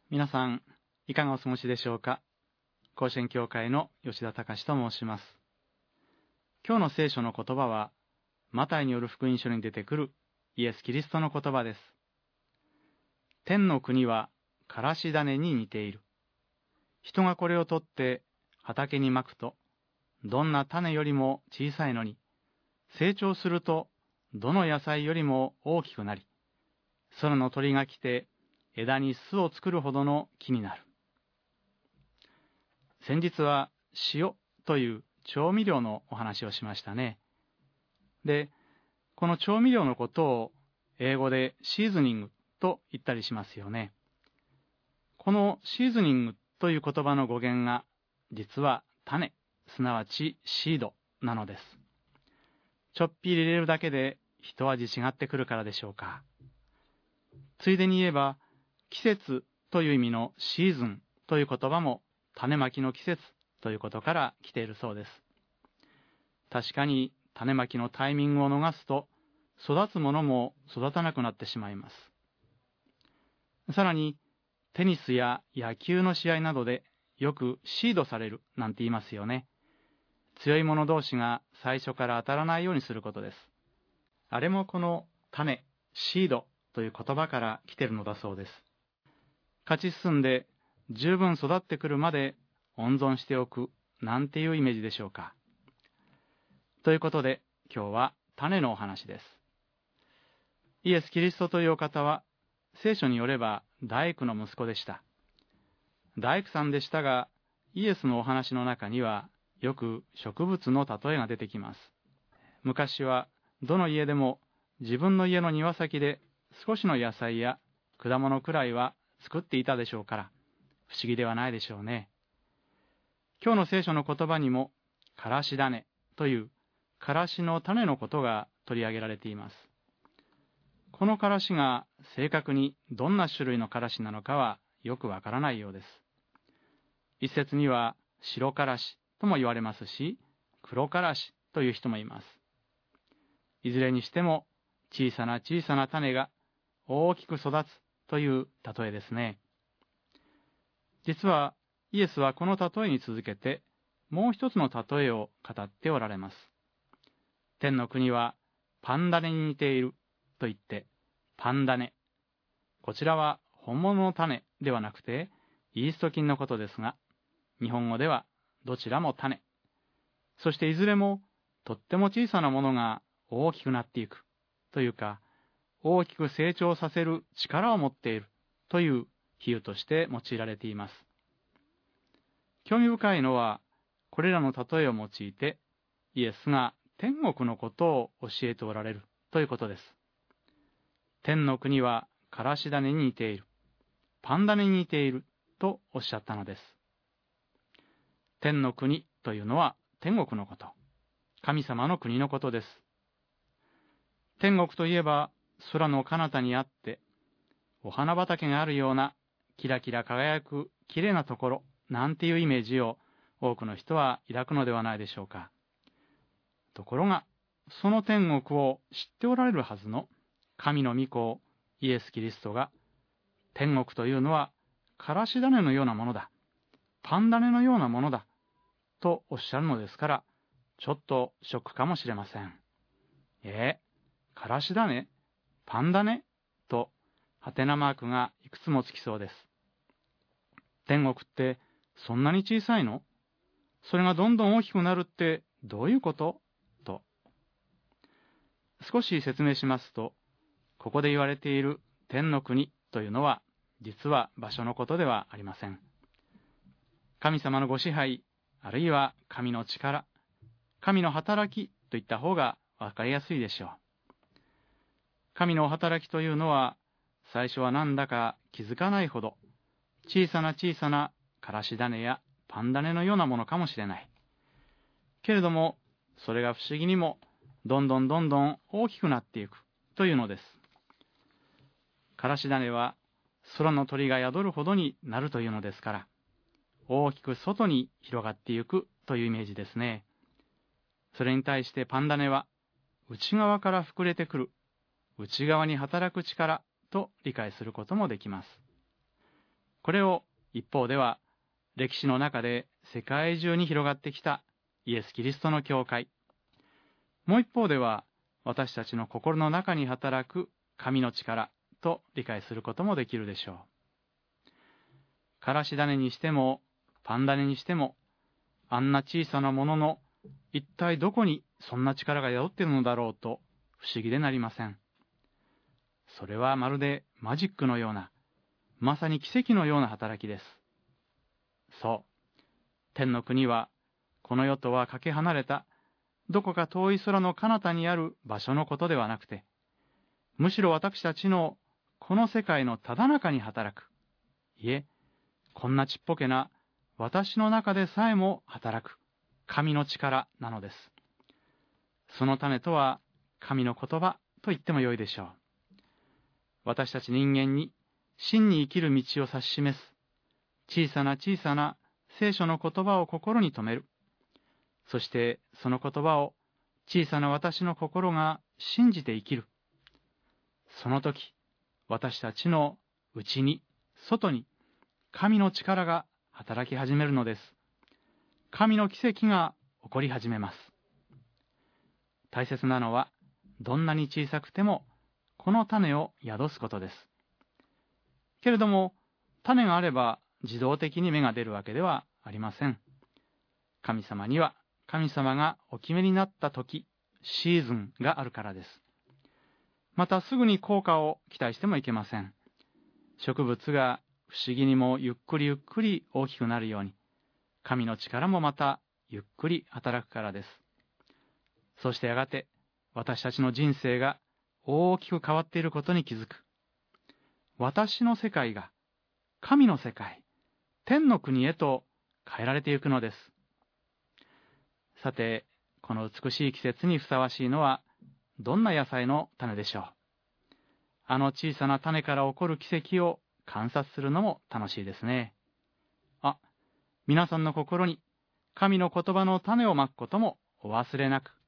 皆さん、いかがお過ごしでしょうか。甲子園教会の吉田隆と申します。今日の聖書の言葉は、マタイによる福音書に出てくるイエス・キリストの言葉です。天の国はからし種に似ている。人がこれを取って畑にまくと、どんな種よりも小さいのに、成長するとどの野菜よりも大きくなり、空の鳥が来て枝に巣を作るほどの木になる。先日は塩という調味料のお話をしましたね。で、この調味料のことを英語でシーズニングと言ったりしますよね。このシーズニングという言葉の語源が実は種、すなわちシードなのです。ちょっぴり入れるだけで一味違ってくるからでしょうか。ついでに言えば、季節という意味のシーズンという言葉も種まきの季節ということから来ているそうです。確かに種まきのタイミングを逃すと育つものも育たなくなってしまいます。さらにテニスや野球の試合などでよくシードされるなんて言いますよね。強い者同士が最初から当たらないようにすることです。あれもこの種、シードという言葉から来ているのだそうです。勝ち進んで十分育ってくるまで温存しておくなんていうイメージでしょうか。ということで今日は種のお話です。イエス・キリストというお方は聖書によれば大工の息子でした。大工さんでしたが、イエスのお話の中にはよく植物の例えが出てきます。昔はどの家でも自分の家の庭先で少しの野菜や果物くらいは作っていたでしょうから、不思議ではないでしょうね。今日の聖書の言葉にも、からし種というからしの種のことが取り上げられています。このからしが正確にどんな種類のからしなのかはよくわからないようです。一説には白からしとも言われますし、黒からしという人もいます。いずれにしても小さな小さな種が大きく育つという例えですね。実はイエスはこの例えに続けてもう一つの例えを語っておられます。天の国はパン種に似ていると言って、パン種。こちらは本物の種ではなくてイースト菌のことですが、日本語ではどちらも種。そしていずれもとっても小さなものが大きくなっていくというか、大きく成長させる力を持っているという比喩として用いられています。興味深いのは、これらの例えを用いて、イエスが天国のことを教えておられるということです。天の国はからし種に似ている、パン種に似ているとおっしゃったのです。天の国というのは天国のこと、神様の国のことです。天国といえば空の彼方にあって、お花畑があるようなキラキラ輝くきれいなところなんていうイメージを多くの人は抱くのではないでしょうか。ところが、その天国を知っておられるはずの神の御子イエス・キリストが、天国というのはからし種のようなものだ、パン種のようなものだとおっしゃるのですから、ちょっとショックかもしれません。からし種、パン種とハテナマークがいくつもつきそうです。天国ってそんなに小さいの？それがどんどん大きくなるってどういうこと？と。少し説明しますと、ここで言われている天の国というのは、実は場所のことではありません。神様のご支配、あるいは神の力、神の働きといった方がわかりやすいでしょう。神の働きというのは、最初はなんだか気づかないほど、小さな小さなからし種やパン種のようなものかもしれない。けれども、それが不思議にも、どんどん大きくなっていくというのです。からし種は空の鳥が宿るほどになるというのですから、大きく外に広がっていくというイメージですね。それに対してパン種は、内側から膨れてくる、内側に働く力と理解することもできます。 これを一方では歴史の中で世界中に広がってきたイエス・キリストの教会、もう一方では私たちの心の中に働く神の力と理解することもできるでしょう。からし種にしてもパン種にしても、あんな小さなものの一体どこにそんな力が宿っているのだろうと不思議でなりません。それはまるでマジックのような、まさに奇跡のような働きです。そう、天の国はこの世とはかけ離れたどこか遠い空の彼方にある場所のことではなくて、むしろ私たちのこの世界のただ中に働く、いえ、こんなちっぽけな私の中でさえも働く神の力なのです。その種とは神の言葉と言ってもよいでしょう。私たち人間に真に生きる道を指し示す小さな小さな聖書の言葉を心に留める。そしてその言葉を小さな私の心が信じて生きる。その時、私たちの内に、外に神の力が働き始めるのです。神の奇跡が起こり始めます。大切なのは、どんなに小さくてもこの種を宿すことです。けれども、種があれば自動的に芽が出るわけではありません。神様には神様がお決めになった時、シーズンがあるからです。またすぐに効果を期待してもいけません。植物が不思議にもゆっくりゆっくり大きくなるように、神の力もまたゆっくり働くからです。そしてやがて私たちの人生が大きく変わっていることに気づく。私の世界が神の世界、天の国へと変えられていくのです。さて、この美しい季節にふさわしいのはどんな野菜の種でしょう。あの小さな種から起こる奇跡を観察するのも楽しいですね。皆さんの心に神の言葉の種をまくこともお忘れなく。